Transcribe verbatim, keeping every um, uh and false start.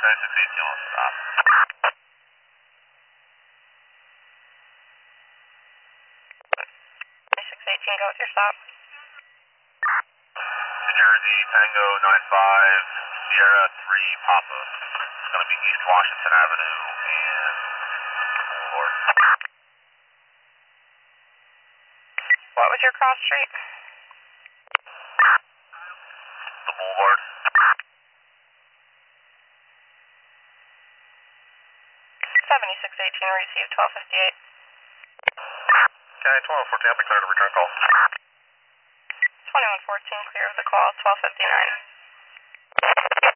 seventy-six eighteen will stop. seventy-six eighteen, go with your stop. New Jersey, Tango nine five, Sierra three Papa. It's going to be East Washington Avenue and Boulevard. What was your cross street? The Boulevard. seventy-six eighteen, received twelve fifty-eight. Okay, twenty-one fourteen, I'll be clear to return call. twenty-one fourteen, clear of the call, twelve fifty-nine.